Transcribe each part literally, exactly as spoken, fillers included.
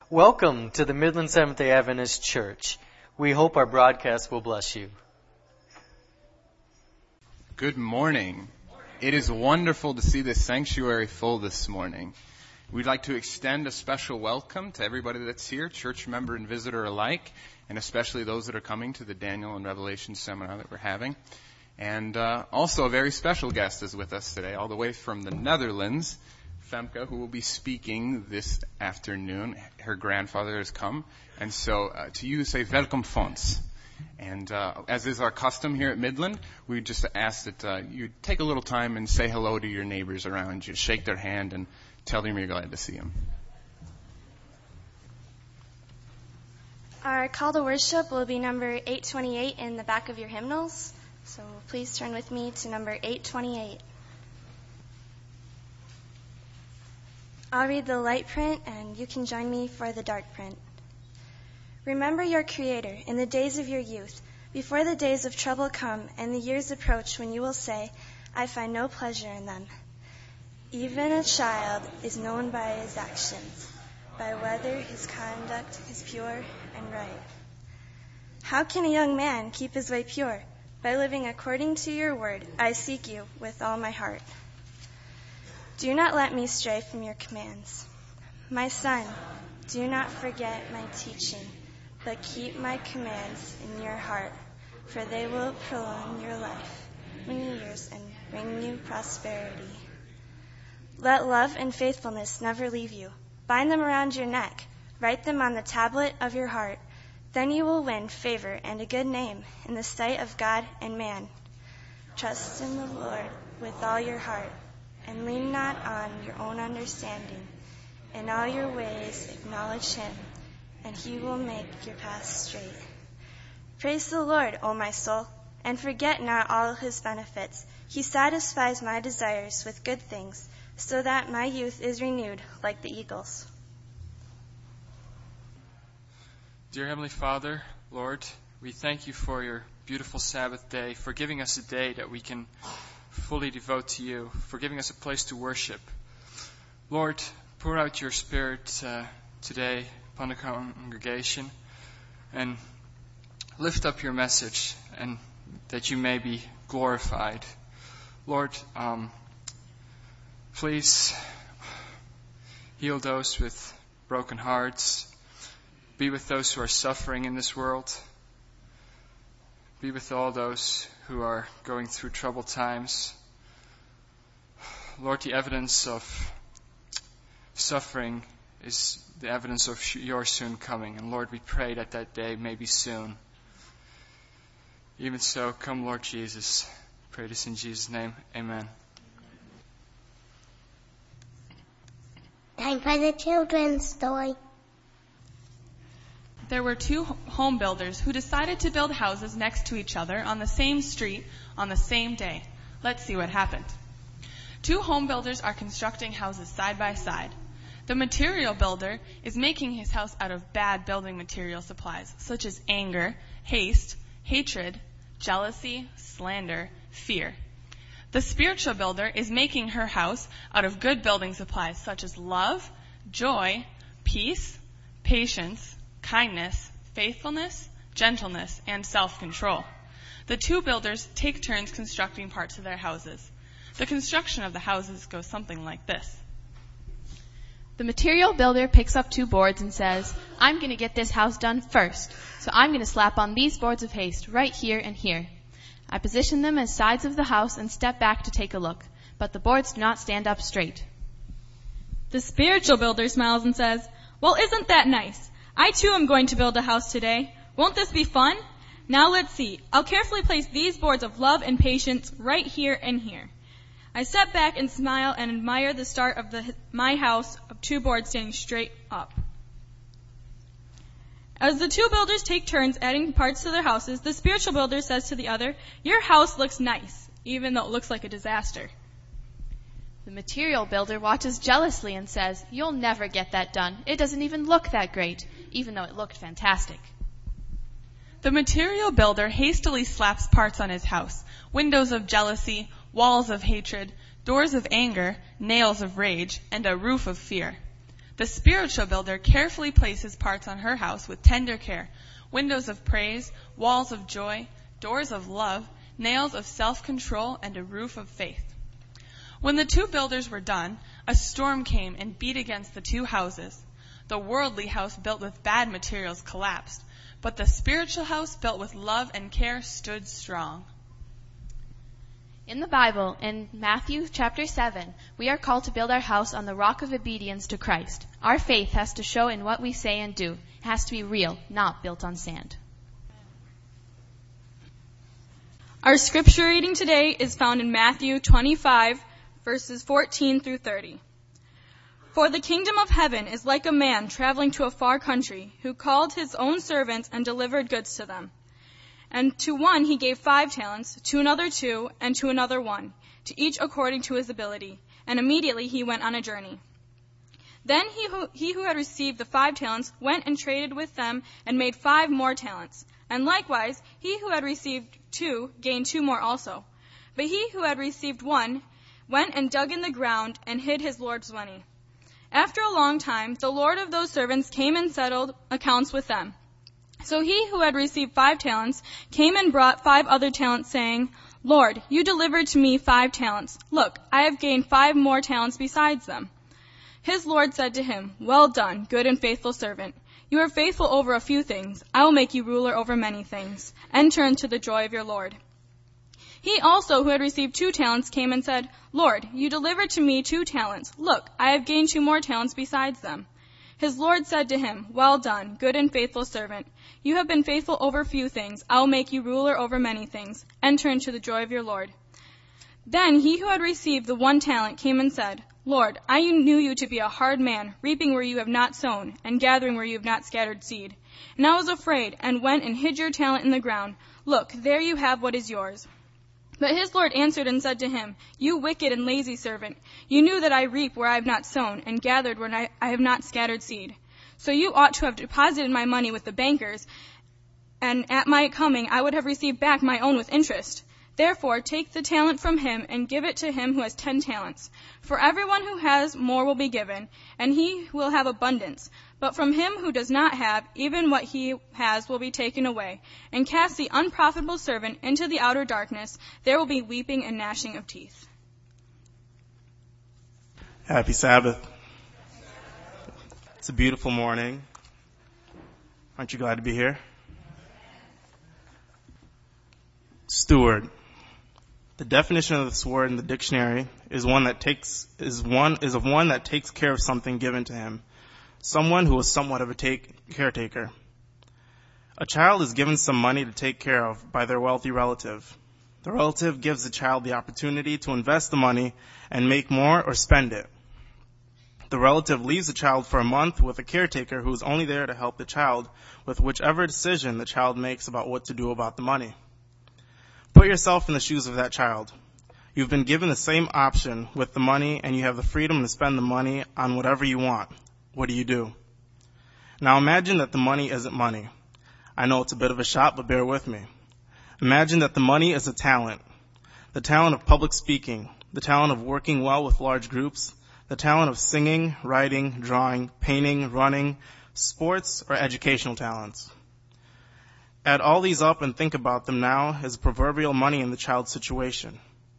Welcome to the Midland Seventh-day Adventist Church. We hope our broadcast will bless you. Good morning. It is wonderful to see this sanctuary full this morning. We'd like to extend a special welcome to everybody that's here, church member and visitor alike, and especially those that are coming to the Daniel and Revelation seminar that we're having. And uh, also a very special guest is with us today, all the way from the Netherlands, Femke, who will be speaking this afternoon. Her grandfather has come. And so uh, to you, say, welkom Fons. And uh, as is our custom here at Midland, we just ask that uh, you take a little time and say hello to your neighbors around you. Shake their hand and tell them you're glad to see them. Our call to worship will be number eight twenty-eight in the back of your hymnals. So please turn with me to number eight twenty-eight. I'll read the light print, and you can join me for the dark print. Remember your Creator in the days of your youth, before the days of trouble come and the years approach when you will say, I find no pleasure in them. Even a child is known by his actions, by whether his conduct is pure and right. How can a young man keep his way pure? By living according to your word, I seek you with all my heart. Do not let me stray from your commands. My son, do not forget my teaching, but keep my commands in your heart, for they will prolong your life many years and bring you prosperity. Let love and faithfulness never leave you. Bind them around your neck. Write them on the tablet of your heart. Then you will win favor and a good name in the sight of God and man. Trust in the Lord with all your heart, and lean not on your own understanding. In all your ways acknowledge him, and he will make your path straight. Praise the Lord, O my soul, and forget not all his benefits. He satisfies my desires with good things, so that my youth is renewed like the eagles. Dear Heavenly Father, Lord, we thank you for your beautiful Sabbath day, for giving us a day that we can fully devote to you, for giving us a place to worship. Lord, pour out your Spirit uh, today upon the congregation and lift up your message, and that you may be glorified. Lord, um, please heal those with broken hearts. Be with those who are suffering in this world. Be with all those who are going through troubled times. Lord, the evidence of suffering is the evidence of your soon coming. And Lord, we pray that that day may be soon. Even so, come Lord Jesus. Pray this in Jesus' name. Amen. Time for the children's story. There were two home builders who decided to build houses next to each other on the same street on the same day. Let's see what happened. Two home builders are constructing houses side by side. The material builder is making his house out of bad building material supplies, such as anger, haste, hatred, jealousy, slander, fear. The spiritual builder is making her house out of good building supplies, such as love, joy, peace, patience, kindness, faithfulness, gentleness, and self-control. The two builders take turns constructing parts of their houses. The construction of the houses goes something like this. The material builder picks up two boards and says, I'm going to get this house done first, so I'm going to slap on these boards of haste right here and here. I position them as sides of the house and step back to take a look, but the boards do not stand up straight. The spiritual builder smiles and says, well, isn't that nice? I too am going to build a house today. Won't this be fun? Now let's see. I'll carefully place these boards of love and patience right here and here. I step back and smile and admire the start of the, my house of two boards standing straight up. As the two builders take turns adding parts to their houses, the spiritual builder says to the other, your house looks nice, even though it looks like a disaster. The material builder watches jealously and says, you'll never get that done. It doesn't even look that great, even though it looked fantastic. The material builder hastily slaps parts on his house, windows of jealousy, walls of hatred, doors of anger, nails of rage, and a roof of fear. The spiritual builder carefully places parts on her house with tender care, windows of praise, walls of joy, doors of love, nails of self-control, and a roof of faith. When the two builders were done, a storm came and beat against the two houses. The worldly house built with bad materials collapsed, but the spiritual house built with love and care stood strong. In the Bible, in Matthew chapter seven, we are called to build our house on the rock of obedience to Christ. Our faith has to show in what we say and do. It has to be real, not built on sand. Our scripture reading today is found in Matthew twenty-five, verses fourteen through thirty. For the kingdom of heaven is like a man traveling to a far country, who called his own servants and delivered goods to them. And to one he gave five talents, to another two, and to another one, to each according to his ability. And immediately he went on a journey. Then he who, he who had received the five talents went and traded with them and made five more talents. And likewise, he who had received two gained two more also. But he who had received one went and dug in the ground and hid his Lord's money. After a long time, the Lord of those servants came and settled accounts with them. So he who had received five talents came and brought five other talents, saying, Lord, you delivered to me five talents. Look, I have gained five more talents besides them. His Lord said to him, Well done, good and faithful servant. You are faithful over a few things. I will make you ruler over many things. Enter into the joy of your Lord. He also, who had received two talents, came and said, Lord, you delivered to me two talents. Look, I have gained two more talents besides them. His Lord said to him, Well done, good and faithful servant. You have been faithful over few things. I will make you ruler over many things. Enter into the joy of your Lord. Then he who had received the one talent came and said, Lord, I knew you to be a hard man, reaping where you have not sown, and gathering where you have not scattered seed. And I was afraid, and went and hid your talent in the ground. Look, there you have what is yours. But his Lord answered and said to him, You wicked and lazy servant, you knew that I reap where I have not sown, and gathered where I, I have not scattered seed. So you ought to have deposited my money with the bankers, and at my coming I would have received back my own with interest. Therefore take the talent from him, and give it to him who has ten talents. For everyone who has more will be given, and he will have abundance. But from him who does not have, even what he has will be taken away. And cast the unprofitable servant into the outer darkness. There will be weeping and gnashing of teeth. Happy Sabbath. It's a beautiful morning. Aren't you glad to be here? Steward. The definition of this word in the dictionary is one that takes is one is of one that takes care of something given to him. Someone who is somewhat of a take, caretaker. A child is given some money to take care of by their wealthy relative. The relative gives the child the opportunity to invest the money and make more or spend it. The relative leaves the child for a month with a caretaker who is only there to help the child with whichever decision the child makes about what to do about the money. Put yourself in the shoes of that child. You've been given the same option with the money, and you have the freedom to spend the money on whatever you want. What do you do? Now imagine that the money isn't money. I know it's a bit of a shot, but bear with me. Imagine that the money is a talent. The talent of public speaking, the talent of working well with large groups, the talent of singing, writing, drawing, painting, running, sports, or educational talents. Add all these up and think about them now as proverbial money in the child's situation.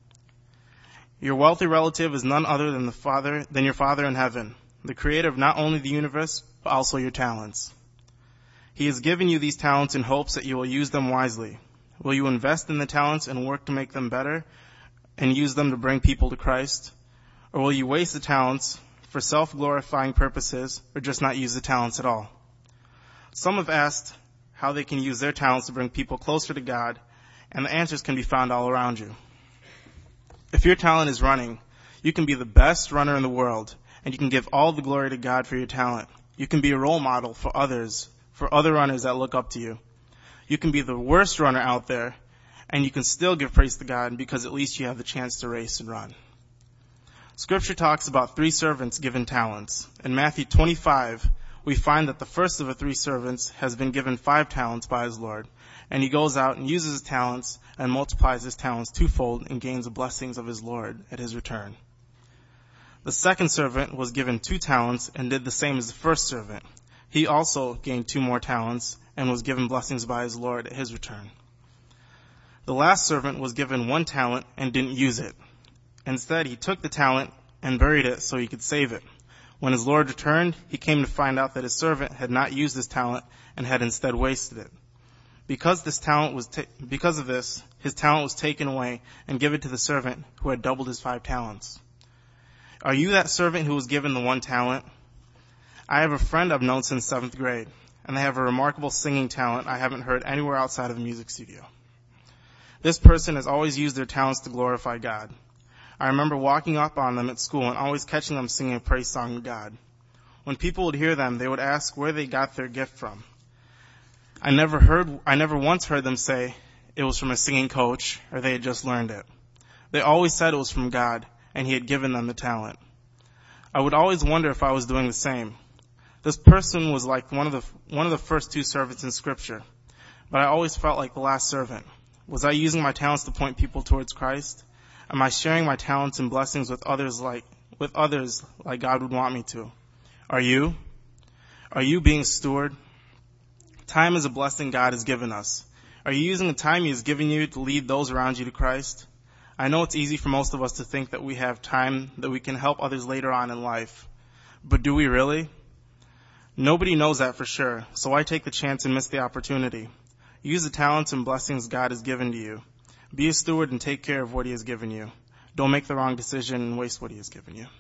Your wealthy relative is none other than the Father, than your Father in heaven, the creator of not only the universe, but also your talents. He has given you these talents in hopes that you will use them wisely. Will you invest in the talents and work to make them better and use them to bring people to Christ? Or will you waste the talents for self-glorifying purposes or just not use the talents at all? Some have asked how they can use their talents to bring people closer to God, and the answers can be found all around you. If your talent is running, you can be the best runner in the world, and you can give all the glory to God for your talent. You can be a role model for others, for other runners that look up to you. You can be the worst runner out there, and you can still give praise to God because at least you have the chance to race and run. Scripture talks about three servants given talents. In Matthew twenty-five, we find that the first of the three servants has been given five talents by his Lord, and he goes out and uses his talents and multiplies his talents twofold and gains the blessings of his Lord at his return. The second servant was given two talents and did the same as the first servant. He also gained two more talents and was given blessings by his Lord at his return. The last servant was given one talent and didn't use it. Instead, he took the talent and buried it so he could save it. When his Lord returned, he came to find out that his servant had not used his talent and had instead wasted it. Because this talent was ta- because of this, his talent was taken away and given to the servant who had doubled his five talents. Are you that servant who was given the one talent? I have a friend I've known since seventh grade, and they have a remarkable singing talent I haven't heard anywhere outside of a music studio. This person has always used their talents to glorify God. I remember walking up on them at school and always catching them singing a praise song to God. When people would hear them, they would ask where they got their gift from. I never heard, I never once heard them say it was from a singing coach or they had just learned it. They always said it was from God and he had given them the talent. I would always wonder if I was doing the same. This person was like one of the, one of the first two servants in Scripture, but I always felt like the last servant. Was I using my talents to point people towards Christ? Am I sharing my talents and blessings with others like, with others like God would want me to? Are you? Are you being a steward? Time is a blessing God has given us. Are you using the time He has given you to lead those around you to Christ? I know it's easy for most of us to think that we have time that we can help others later on in life. But do we really? Nobody knows that for sure, so why take the chance and miss the opportunity? Use the talents and blessings God has given to you. Be a steward and take care of what He has given you. Don't make the wrong decision and waste what He has given you.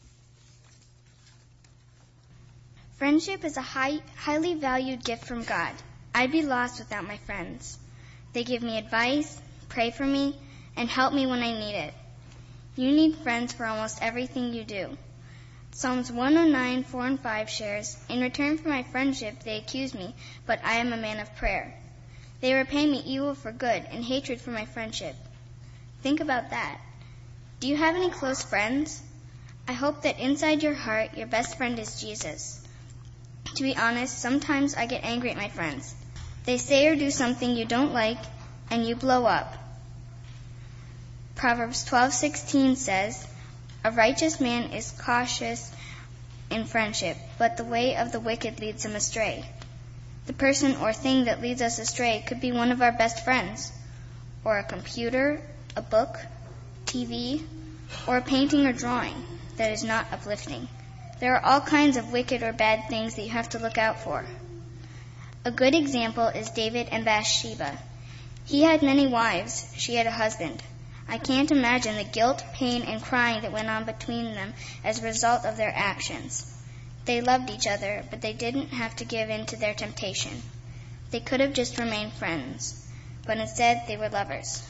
Friendship is a high, highly valued gift from God. I'd be lost without my friends. They give me advice, pray for me, and help me when I need it. You need friends for almost everything you do. Psalms one oh nine, four and five shares, "In return for my friendship they accuse me, but I am a man of prayer. They repay me evil for good and hatred for my friendship." Think about that. Do you have any close friends? I hope that inside your heart your best friend is Jesus. To be honest, sometimes I get angry at my friends. They say or do something you don't like, and you blow up. Proverbs twelve sixteen says, "A righteous man is cautious in friendship, but the way of the wicked leads him astray." The person or thing that leads us astray could be one of our best friends, or a computer, a book, T V, or a painting or drawing that is not uplifting. There are all kinds of wicked or bad things that you have to look out for. A good example is David and Bathsheba. He had many wives. She had a husband. I can't imagine the guilt, pain, and crying that went on between them as a result of their actions. They loved each other, but they didn't have to give in to their temptation. They could have just remained friends, but instead they were lovers.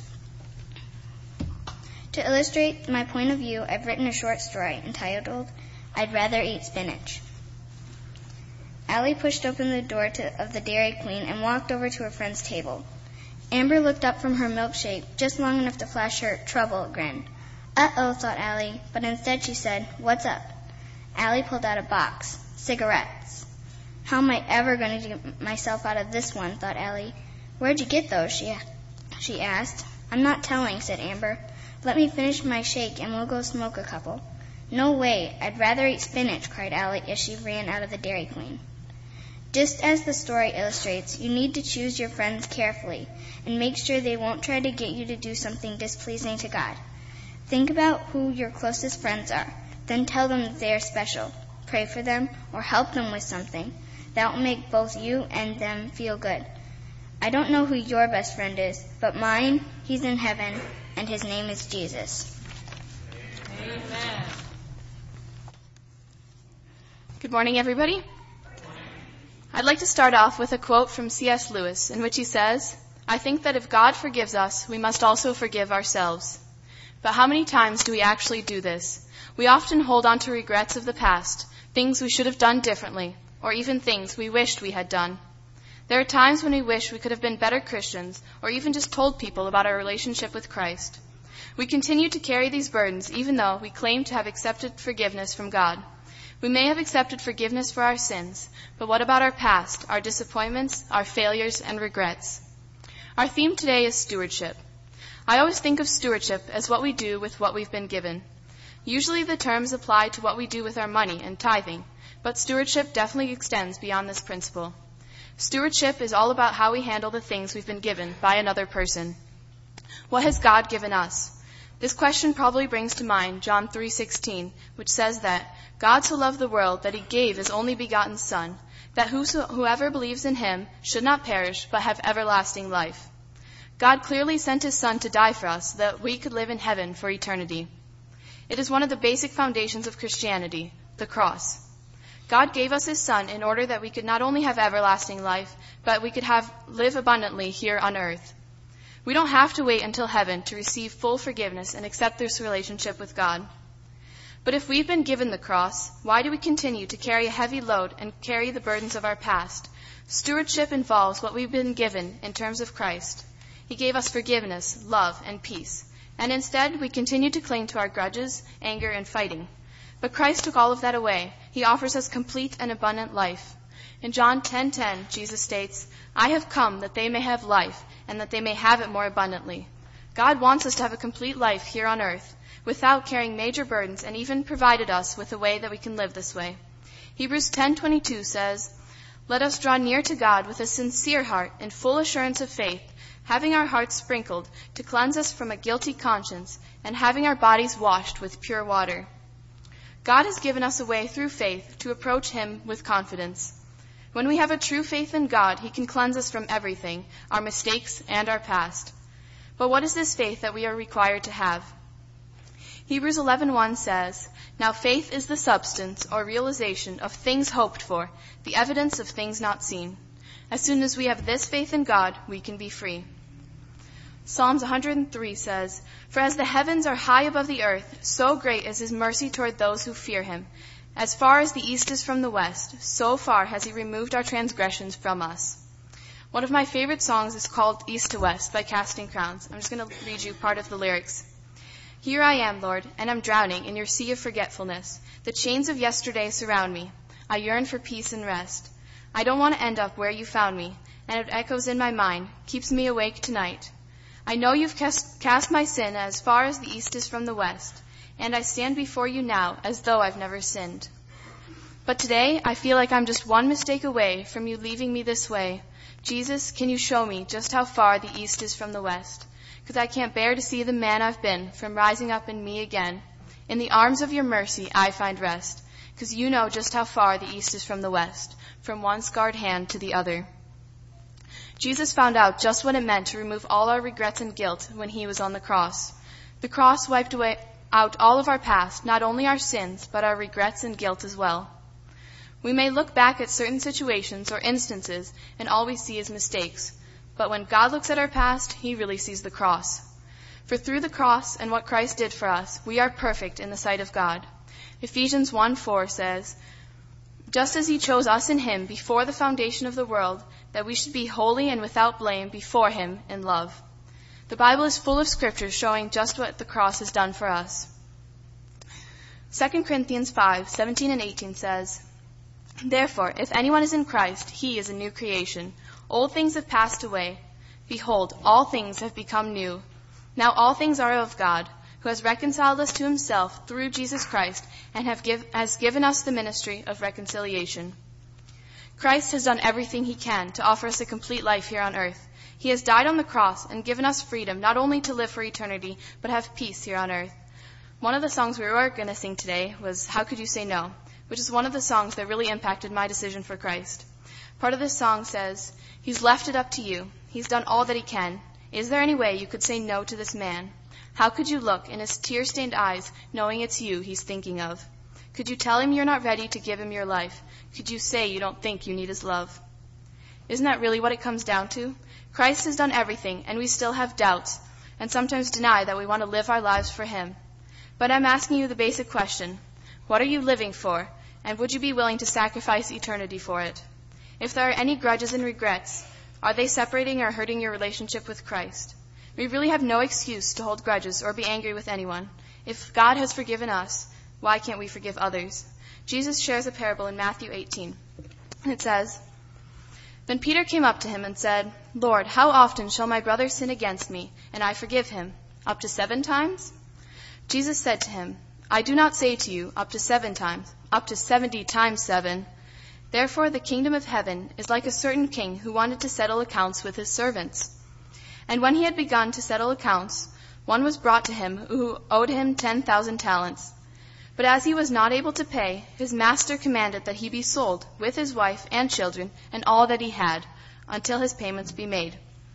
To illustrate my point of view, I've written a short story entitled, "I'd Rather Eat Spinach." Allie pushed open the door to, of the Dairy Queen and walked over to her friend's table. Amber looked up from her milkshake just long enough to flash her trouble grin. "Uh-oh," thought Allie, but instead she said, "What's up?" Allie pulled out a box. Cigarettes. "How am I ever going to get myself out of this one?" thought Allie. "Where'd you get those?" she, she asked. "I'm not telling," said Amber. "Let me finish my shake and we'll go smoke a couple." "No way. I'd rather eat spinach," cried Allie as she ran out of the Dairy Queen. Just as the story illustrates, you need to choose your friends carefully and make sure they won't try to get you to do something displeasing to God. Think about who your closest friends are. Then tell them that they are special. Pray for them or help them with something. That will make both you and them feel good. I don't know who your best friend is, but mine, he's in heaven, and his name is Jesus. Amen. Good morning, everybody. I'd like to start off with a quote from C S Lewis in which he says, "I think that if God forgives us, we must also forgive ourselves." But how many times do we actually do this? We often hold on to regrets of the past, things we should have done differently, or even things we wished we had done. There are times when we wish we could have been better Christians, or even just told people about our relationship with Christ. We continue to carry these burdens even though we claim to have accepted forgiveness from God. We may have accepted forgiveness for our sins, but what about our past, our disappointments, our failures, and regrets? Our theme today is stewardship. I always think of stewardship as what we do with what we've been given. Usually the terms apply to what we do with our money and tithing, but stewardship definitely extends beyond this principle. Stewardship is all about how we handle the things we've been given by another person. What has God given us? This question probably brings to mind John three sixteen, which says that God so loved the world that he gave his only begotten Son, that whosoever believes in him should not perish but have everlasting life. God clearly sent his Son to die for us so that we could live in heaven for eternity. It is one of the basic foundations of Christianity, the cross. God gave us his Son in order that we could not only have everlasting life, but we could have live abundantly here on earth. We don't have to wait until heaven to receive full forgiveness and accept this relationship with God. But if we've been given the cross, why do we continue to carry a heavy load and carry the burdens of our past? Stewardship involves what we've been given in terms of Christ. He gave us forgiveness, love, and peace. And instead, we continue to cling to our grudges, anger, and fighting. But Christ took all of that away. He offers us complete and abundant life. In John ten ten, Jesus states, "I have come that they may have life, and that they may have it more abundantly." God wants us to have a complete life here on earth, without carrying major burdens, and even provided us with a way that we can live this way. Hebrews ten twenty-two says, "Let us draw near to God with a sincere heart in full assurance of faith, having our hearts sprinkled to cleanse us from a guilty conscience, and having our bodies washed with pure water." God has given us a way through faith to approach him with confidence. When we have a true faith in God, he can cleanse us from everything, our mistakes and our past. But what is this faith that we are required to have? Hebrews eleven one says, "Now faith is the substance or realization of things hoped for, the evidence of things not seen." As soon as we have this faith in God, we can be free. Psalms one hundred three says, "For as the heavens are high above the earth, so great is his mercy toward those who fear him. As far as the east is from the west, so far has he removed our transgressions from us." One of my favorite songs is called "East to West" by Casting Crowns. I'm just going to read you part of the lyrics. "Here I am, Lord, and I'm drowning in your sea of forgetfulness. The chains of yesterday surround me. I yearn for peace and rest. I don't want to end up where you found me, and it echoes in my mind, keeps me awake tonight. I know you've cast, cast my sin as far as the east is from the west, and I stand before you now as though I've never sinned. But today, I feel like I'm just one mistake away from you leaving me this way. Jesus, can you show me just how far the east is from the west? Because I can't bear to see the man I've been from rising up in me again. In the arms of your mercy, I find rest, because you know just how far the east is from the west, from one scarred hand to the other." Jesus found out just what it meant to remove all our regrets and guilt when he was on the cross. The cross wiped away out all of our past, not only our sins, but our regrets and guilt as well. We may look back at certain situations or instances and all we see is mistakes, but when God looks at our past, he really sees the cross. For through the cross and what Christ did for us, we are perfect in the sight of God. Ephesians one four says, "Just as he chose us in him before the foundation of the world, that we should be holy and without blame before him in love." The Bible is full of scriptures showing just what the cross has done for us. Second Corinthians five seventeen and eighteen says, "Therefore, if anyone is in Christ, he is a new creation. Old things have passed away. Behold, all things have become new. Now all things are of God, who has reconciled us to himself through Jesus Christ and have give, has given us the ministry of reconciliation." Christ has done everything he can to offer us a complete life here on earth. He has died on the cross and given us freedom not only to live for eternity, but have peace here on earth. One of the songs we were going to sing today was "How Could You Say No?", which is one of the songs that really impacted my decision for Christ. Part of this song says, "He's left it up to you. He's done all that he can. Is there any way you could say no to this man? How could you look in his tear-stained eyes, knowing it's you he's thinking of? Could you tell him you're not ready to give him your life? Could you say you don't think you need his love?" Isn't that really what it comes down to? Christ has done everything, and we still have doubts, and sometimes deny that we want to live our lives for him. But I'm asking you the basic question. What are you living for? And would you be willing to sacrifice eternity for it? If there are any grudges and regrets, are they separating or hurting your relationship with Christ? We really have no excuse to hold grudges or be angry with anyone. If God has forgiven us, why can't we forgive others? Jesus shares a parable in Matthew eighteen. It says, "Then Peter came up to him and said, 'Lord, how often shall my brother sin against me, and I forgive him? Up to seven times?' Jesus said to him, I do not say to you up to seven times, up to seventy times seven. Therefore the kingdom of heaven is like a certain king who wanted to settle accounts with his servants. And when he had begun to settle accounts, one was brought to him who owed him ten thousand talents. But as he was not able to pay, his master commanded that he be sold, with his wife and children, and all that he had, until his payments be made.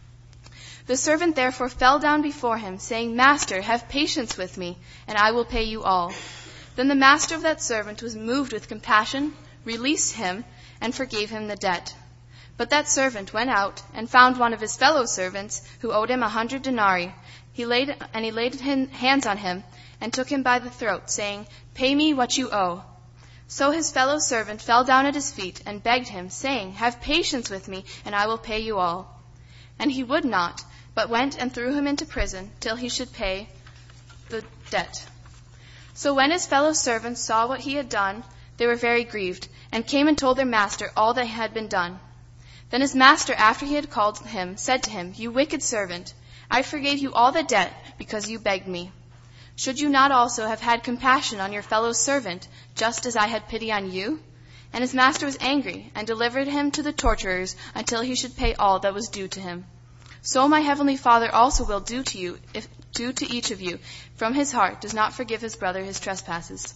The servant therefore fell down before him, saying, Master, have patience with me, and I will pay you all. Then the master of that servant was moved with compassion, released him, and forgave him the debt. But that servant went out and found one of his fellow servants who owed him a hundred denarii. He laid and he laid hands on him and took him by the throat, saying, Pay me what you owe. So his fellow servant fell down at his feet and begged him, saying, Have patience with me, and I will pay you all. And he would not, but went and threw him into prison till he should pay the debt. So when his fellow servants saw what he had done, they were very grieved, and came and told their master all that had been done. Then his master, after he had called him, said to him, You wicked servant, I forgave you all the debt because you begged me. Should you not also have had compassion on your fellow servant, just as I had pity on you? And his master was angry, and delivered him to the torturers until he should pay all that was due to him. So my heavenly Father also will do to you, if do to each of you, from his heart does not forgive his brother his trespasses.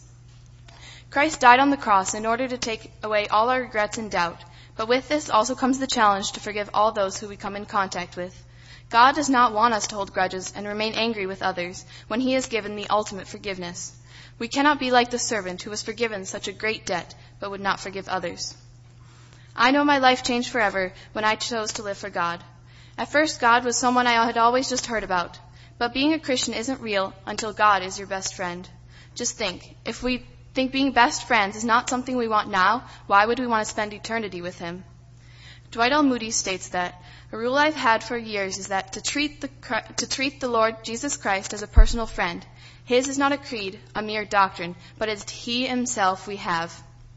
Christ died on the cross in order to take away all our regrets and doubt, but with this also comes the challenge to forgive all those who we come in contact with. God does not want us to hold grudges and remain angry with others when he has given the ultimate forgiveness. We cannot be like the servant who was forgiven such a great debt, but would not forgive others. I know my life changed forever when I chose to live for God. At first, God was someone I had always just heard about. But being a Christian isn't real until God is your best friend. Just think, if we think being best friends is not something we want now, why would we want to spend eternity with him? Dwight L. Moody states that, a rule I've had for years is that to treat the to treat the Lord Jesus Christ as a personal friend. His is not a creed, a mere doctrine, but it's he himself we have.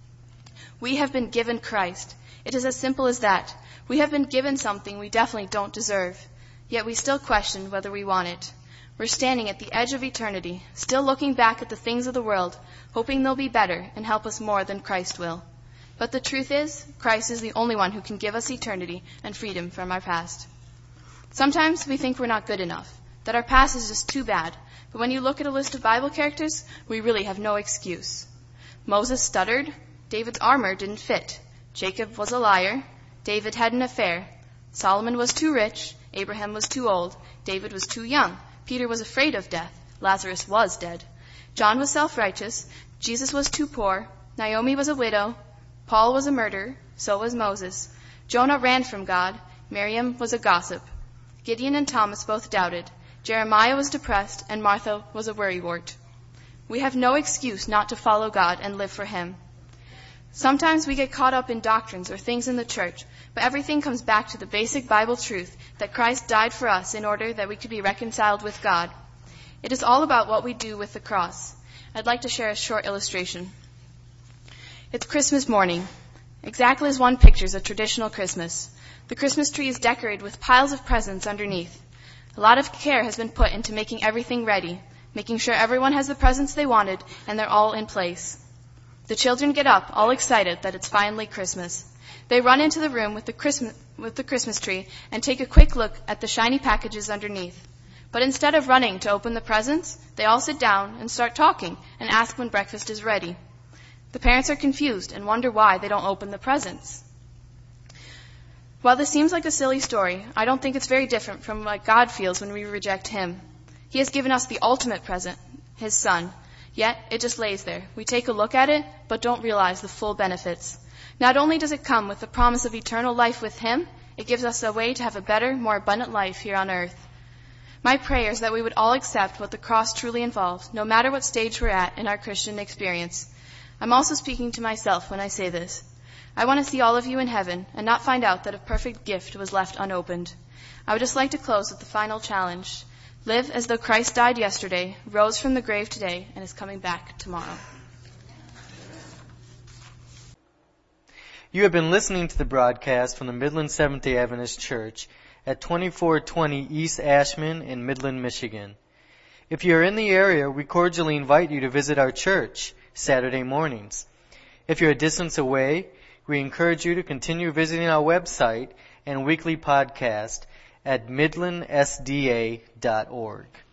We have been given Christ. It is as simple as that. We have been given something we definitely don't deserve, yet we still question whether we want it. We're standing at the edge of eternity, still looking back at the things of the world, hoping they'll be better and help us more than Christ will. But the truth is, Christ is the only one who can give us eternity and freedom from our past. Sometimes we think we're not good enough, that our past is just too bad, but when you look at a list of Bible characters, we really have no excuse. Moses stuttered, David's armor didn't fit, Jacob was a liar, David had an affair, Solomon was too rich, Abraham was too old, David was too young, Peter was afraid of death, Lazarus was dead, John was self-righteous, Jesus was too poor, Naomi was a widow, Paul was a murderer, so was Moses, Jonah ran from God, Miriam was a gossip, Gideon and Thomas both doubted, Jeremiah was depressed, and Martha was a worrywart. We have no excuse not to follow God and live for him. Sometimes we get caught up in doctrines or things in the church, but everything comes back to the basic Bible truth that Christ died for us in order that we could be reconciled with God. It is all about what we do with the cross. I'd like to share a short illustration. It's Christmas morning, exactly as one pictures a traditional Christmas. The Christmas tree is decorated with piles of presents underneath. A lot of care has been put into making everything ready, making sure everyone has the presents they wanted and they're all in place. The children get up, all excited that it's finally Christmas. They run into the room with the Christmas, with the Christmas tree and take a quick look at the shiny packages underneath. But instead of running to open the presents, they all sit down and start talking and ask when breakfast is ready. The parents are confused and wonder why they don't open the presents. While this seems like a silly story, I don't think it's very different from what God feels when we reject him. He has given us the ultimate present, his Son. Yet, it just lays there. We take a look at it, but don't realize the full benefits. Not only does it come with the promise of eternal life with him, it gives us a way to have a better, more abundant life here on earth. My prayer is that we would all accept what the cross truly involves, no matter what stage we're at in our Christian experience. I'm also speaking to myself when I say this. I want to see all of you in heaven and not find out that a perfect gift was left unopened. I would just like to close with the final challenge. Live as though Christ died yesterday, rose from the grave today, and is coming back tomorrow. You have been listening to the broadcast from the Midland Seventh-day Adventist Church at twenty-four twenty East Ashman in Midland, Michigan. If you're in the area, we cordially invite you to visit our church Saturday mornings. If you're a distance away, we encourage you to continue visiting our website and weekly podcast at midland s d a dot org.